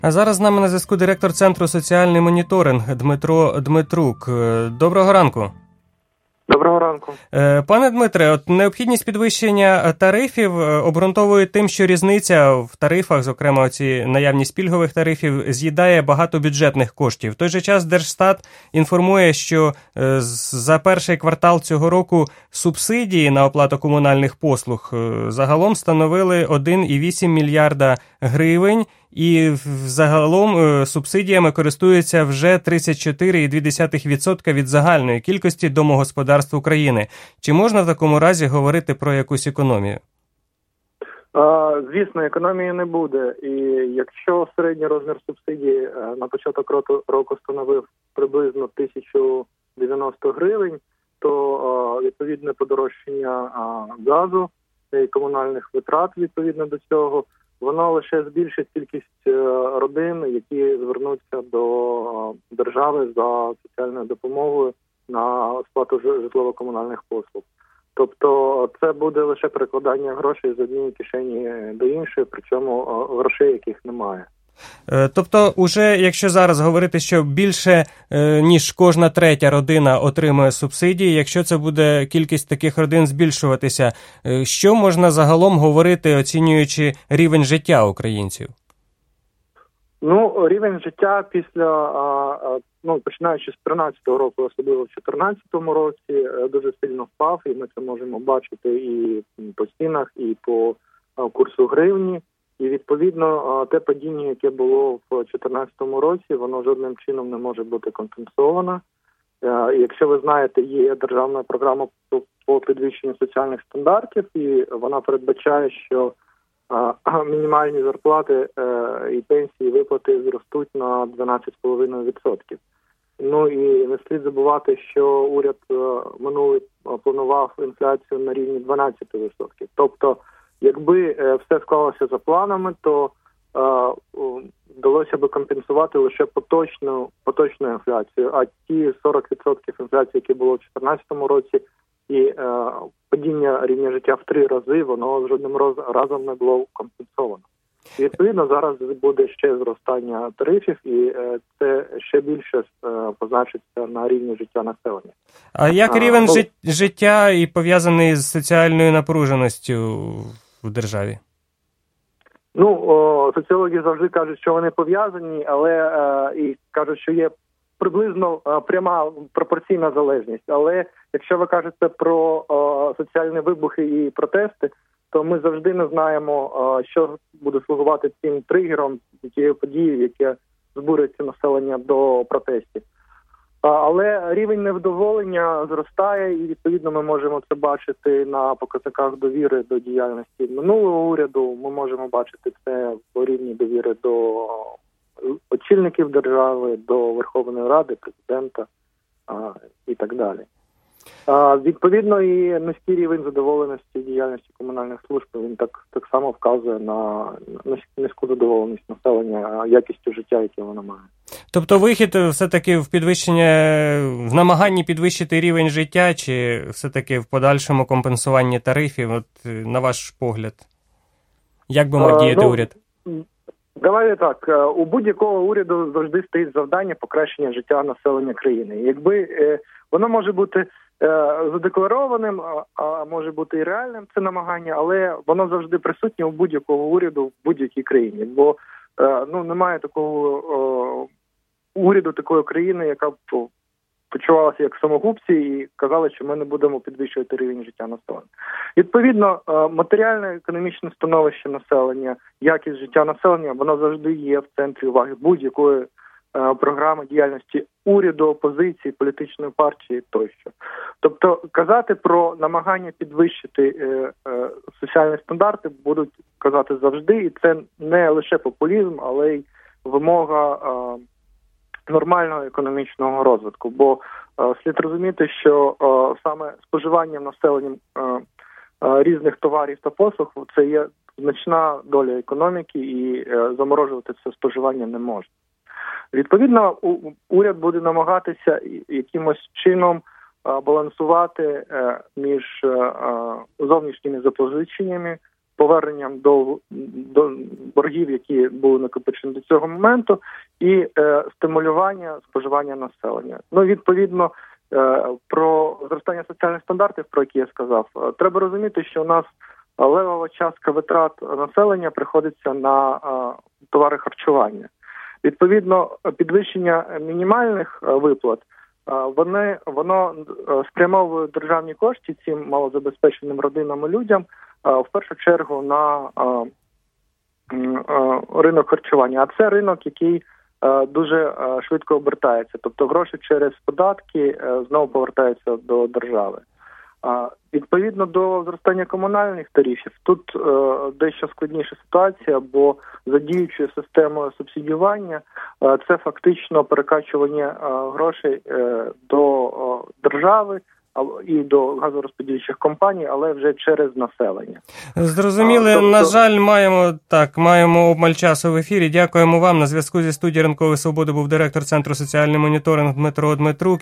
А зараз з нами на зв'язку директор Центру «Соціальний моніторинг» Дмитро Дмитрук. Доброго ранку. Доброго ранку. Пане Дмитре, необхідність підвищення тарифів обґрунтовують тим, що різниця в тарифах, зокрема ці наявність пільгових тарифів, з'їдає багато бюджетних коштів. В той же час Держстат інформує, що за перший квартал цього року субсидії на оплату комунальних послуг загалом становили 1,8 мільярда гривень, і загалом субсидіями користуються вже 34,2% від загальної кількості домогосподарств України. Чи можна в такому разі говорити про якусь економію? Звісно, економії не буде. І якщо середній розмір субсидії на початок року становив приблизно 1090 гривень, то відповідне подорожчання газу і комунальних витрат відповідно до цього, воно лише збільшить кількість родин, які звернуться до держави за соціальною допомогою на сплату житлово-комунальних послуг. Тобто це буде лише перекладання грошей з однієї кишені до іншої, причому грошей, яких немає. Тобто, уже якщо зараз говорити, що більше ніж кожна третя родина отримує субсидії, якщо це буде кількість таких родин збільшуватися, що можна загалом говорити, оцінюючи рівень життя українців? Рівень життя починаючи з 13-го року, особливо в 14-му році, дуже сильно впав, і ми це можемо бачити і по цінах, і по курсу гривні. І, відповідно, те падіння, яке було в 2014 році, воно жодним чином не може бути компенсовано. Якщо ви знаєте, є державна програма по підвищенню соціальних стандартів, і вона передбачає, що мінімальні зарплати і пенсії, виплати зростуть на 12,5%. І не слід забувати, що уряд минулий планував інфляцію на рівні 12%. Тобто, якби все склалося за планами, то вдалося би компенсувати лише поточну інфляцію, а ті 40% інфляції, які було в 2014 році, і падіння рівня життя в 3 рази, воно жодним разом не було компенсовано. І, відповідно, зараз буде ще зростання тарифів, і це ще більше позначиться на рівні життя населення. А як рівень життя і пов'язаний з соціальною напруженістю в державі? Соціологи завжди кажуть, що вони пов'язані, але і кажуть, що є приблизно пряма пропорційна залежність. Але якщо ви кажете про соціальні вибухи і протести, то ми завжди не знаємо, що буде слугувати цим тригером, тією подією, яке збурюється населення до протестів. Але рівень невдоволення зростає, і, відповідно, ми можемо це бачити на показниках довіри до діяльності минулого уряду. Ми можемо бачити це по рівні довіри до очільників держави, до Верховної Ради, президента і так далі. Відповідно, і низький рівень задоволеності діяльності комунальних служб, він так само вказує на низьку задоволеність населення якістю життя, яке воно має. Тобто вихід все-таки в намаганні підвищити рівень життя, чи все-таки в подальшому компенсуванні тарифів, на ваш погляд? Як би мав діяти уряд? Давайте так, у будь-якого уряду завжди стоїть завдання покращення життя населення країни. Якби воно може бути задекларованим, а може бути і реальним, це намагання, але воно завжди присутнє у будь-якого уряду в будь-якій країні. Бо немає такого уряду, такої країни, яка б почувалася як самогубці і казали, що ми не будемо підвищувати рівень життя населення. Відповідно, матеріально-економічне становище населення, якість життя населення, воно завжди є в центрі уваги будь-якої програми діяльності уряду, опозиції, політичної партії тощо. Тобто казати про намагання підвищити соціальні стандарти будуть казати завжди, і це не лише популізм, але й вимога нормального економічного розвитку. Бо слід розуміти, що саме споживанням населенням різних товарів та послуг це є значна доля економіки, і заморожувати це споживання не можна. Відповідно, уряд буде намагатися якимось чином балансувати між зовнішніми запозиченнями поверненням до боргів, які були накопичені до цього моменту, і стимулювання споживання населення. Ну, відповідно, про зростання соціальних стандартів, про які я сказав, треба розуміти, що у нас левова частка витрат населення приходиться на товари харчування. Відповідно, підвищення мінімальних виплат, воно спрямовує державні кошти цим малозабезпеченим родинам і людям, в першу чергу на ринок харчування. А це ринок, який дуже швидко обертається. Тобто гроші через податки знову повертаються до держави. Відповідно до зростання комунальних тарифів, тут дещо складніша ситуація, бо за діючою системою субсидіювання це фактично перекачування грошей до держави і до газорозподільчих компаній, але вже через населення. Зрозуміли. На жаль, маємо обмаль часу в ефірі. Дякуємо вам. На зв'язку зі студією «Ранкової свободи» був директор Центру «Соціальний моніторинг» Дмитро Дмитрук.